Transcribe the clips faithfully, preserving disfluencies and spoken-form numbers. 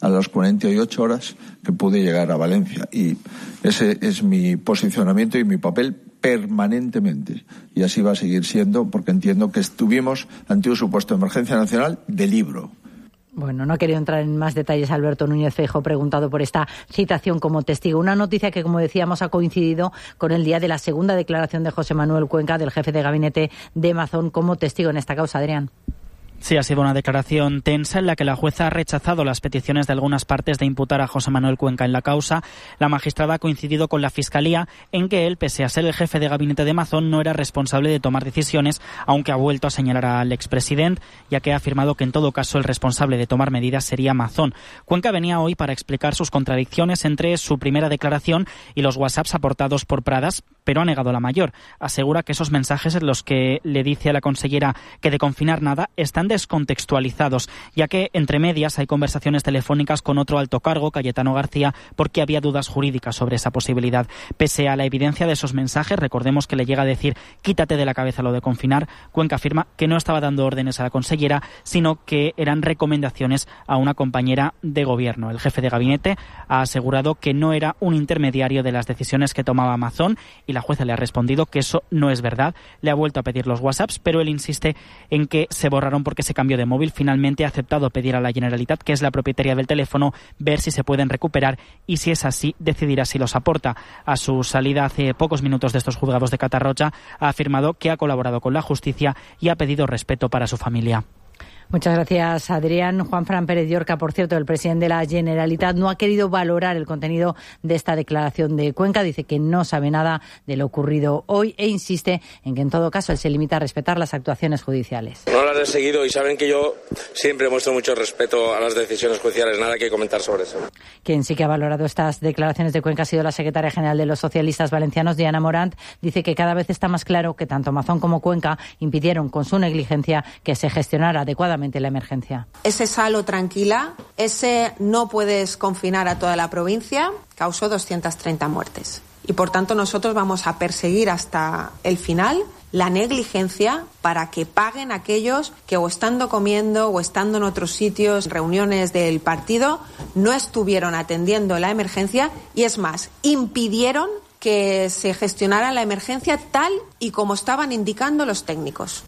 las cuarenta y ocho horas que pude llegar a Valencia. Y ese es mi posicionamiento y mi papel permanentemente. Y así va a seguir siendo, porque entiendo que estuvimos ante un supuesto de emergencia nacional de libro. Bueno, no ha querido entrar en más detalles Alberto Núñez Feijóo, preguntado por esta citación como testigo. Una noticia que, como decíamos, ha coincidido con el día de la segunda declaración de José Manuel Cuenca, del jefe de gabinete de Mazón, como testigo en esta causa. Adrián. Sí, ha sido una declaración tensa en la que la jueza ha rechazado las peticiones de algunas partes de imputar a José Manuel Cuenca en la causa. La magistrada ha coincidido con la Fiscalía en que él, pese a ser el jefe de gabinete de Mazón, no era responsable de tomar decisiones, aunque ha vuelto a señalar al expresidente, ya que ha afirmado que en todo caso el responsable de tomar medidas sería Mazón. Cuenca venía hoy para explicar sus contradicciones entre su primera declaración y los WhatsApps aportados por Pradas, pero ha negado la mayor. Asegura que esos mensajes en los que le dice a la consellera que de confinar nada están descontextualizados, ya que entre medias hay conversaciones telefónicas con otro alto cargo, Cayetano García, porque había dudas jurídicas sobre esa posibilidad. Pese a la evidencia de esos mensajes, recordemos que le llega a decir quítate de la cabeza lo de confinar. Cuenca afirma que no estaba dando órdenes a la consellera, sino que eran recomendaciones a una compañera de gobierno. El jefe de gabinete ha asegurado que no era un intermediario de las decisiones que tomaba Mazón y la jueza le ha respondido que eso no es verdad. Le ha vuelto a pedir los WhatsApps, pero él insiste en que se borraron porque ese cambio de móvil. Finalmente ha aceptado pedir a la Generalitat, que es la propietaria del teléfono, ver si se pueden recuperar y, si es así, decidirá si los aporta. A su salida hace pocos minutos de estos juzgados de Catarroja ha afirmado que ha colaborado con la justicia y ha pedido respeto para su familia. Muchas gracias, Adrián. Juanfran Pérez Llorca, por cierto, el presidente de la Generalitat, no ha querido valorar el contenido de esta declaración de Cuenca. Dice que no sabe nada de lo ocurrido hoy e insiste en que, en todo caso, él se limita a respetar las actuaciones judiciales. No las he seguido y saben que yo siempre muestro mucho respeto a las decisiones judiciales. Nada que comentar sobre eso. Quien sí que ha valorado estas declaraciones de Cuenca ha sido la secretaria general de los socialistas valencianos, Diana Morant. Dice que cada vez está más claro que tanto Mazón como Cuenca impidieron con su negligencia que se gestionara adecuadamente la emergencia. Ese salo tranquila, ese no puedes confinar a toda la provincia, causó doscientas treinta muertes. Y por tanto nosotros vamos a perseguir hasta el final la negligencia para que paguen aquellos que, o estando comiendo o estando en otros sitios, reuniones del partido, no estuvieron atendiendo la emergencia y, es más, impidieron que se gestionara la emergencia tal y como estaban indicando los técnicos.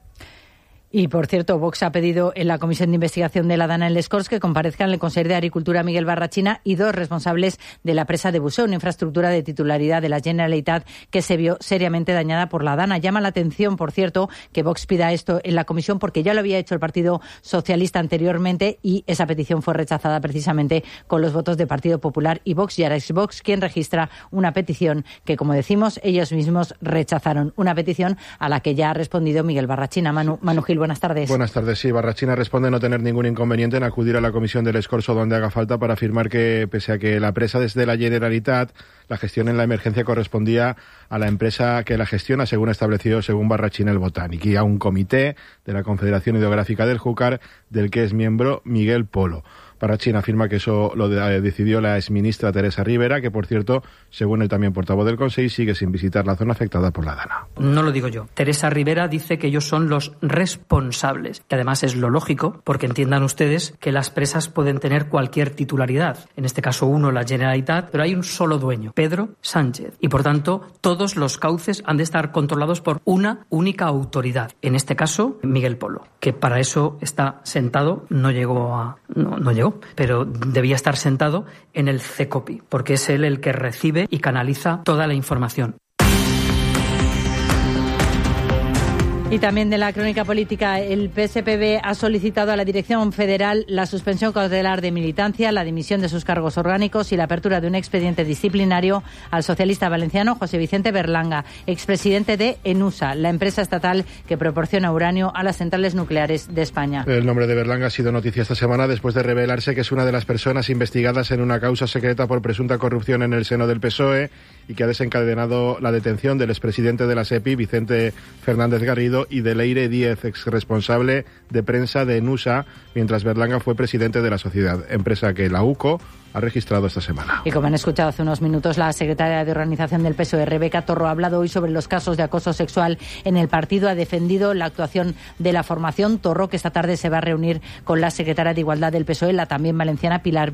Y, por cierto, Vox ha pedido en la Comisión de Investigación de la Dana en Les Corts que comparezcan el conseller de Agricultura, Miguel Barrachina, y dos responsables de la presa de Buxó, una infraestructura de titularidad de la Generalitat que se vio seriamente dañada por la Dana. Llama la atención, por cierto, que Vox pida esto en la comisión porque ya lo había hecho el Partido Socialista anteriormente y esa petición fue rechazada precisamente con los votos de Partido Popular y Vox. Y ahora es Vox quien registra una petición que, como decimos, ellos mismos rechazaron. Una petición a la que ya ha respondido Miguel Barrachina. Manu, Manu Gil, buenas tardes. Buenas tardes, sí. Barrachina responde no tener ningún inconveniente en acudir a la comisión del Escorzo donde haga falta para afirmar que, pese a que la presa desde la Generalitat, la gestión en la emergencia correspondía a la empresa que la gestiona, según establecido según Barrachina el Botánico, y a un comité de la Confederación Hidrográfica del Júcar, del que es miembro Miguel Polo. Barrachina afirma que eso lo de, decidió la exministra Teresa Rivera, que, por cierto, según el también portavoz del Consejo, sigue sin visitar la zona afectada por la Dana. No lo digo yo. Teresa Rivera dice que ellos son los responsables, que además es lo lógico, porque entiendan ustedes que las presas pueden tener cualquier titularidad. En este caso uno, la Generalitat, pero hay un solo dueño, Pedro Sánchez. Y, por tanto, todos los cauces han de estar controlados por una única autoridad. En este caso, Miguel Polo, que para eso está sentado, no llegó a... no, no llegó. Pero debía estar sentado en el CECOPI, porque es él el que recibe y canaliza toda la información. Y también de la crónica política, el P S P B ha solicitado a la Dirección Federal la suspensión cautelar de militancia, la dimisión de sus cargos orgánicos y la apertura de un expediente disciplinario al socialista valenciano José Vicente Berlanga, expresidente de ENUSA, la empresa estatal que proporciona uranio a las centrales nucleares de España. El nombre de Berlanga ha sido noticia esta semana después de revelarse que es una de las personas investigadas en una causa secreta por presunta corrupción en el seno del P S O E y que ha desencadenado la detención del expresidente de la SEPI, Vicente Fernández Garrido, y de Leire Díez, exresponsable de prensa de ENUSA, mientras Berlanga fue presidente de la sociedad, empresa que la UCO ha registrado esta semana. Y como han escuchado hace unos minutos, la secretaria de Organización del P S O E, Rebeca Torro, ha hablado hoy sobre los casos de acoso sexual en el partido. Ha defendido la actuación de la formación. Torro, que esta tarde se va a reunir con la secretaria de Igualdad del P S O E, la también valenciana Pilar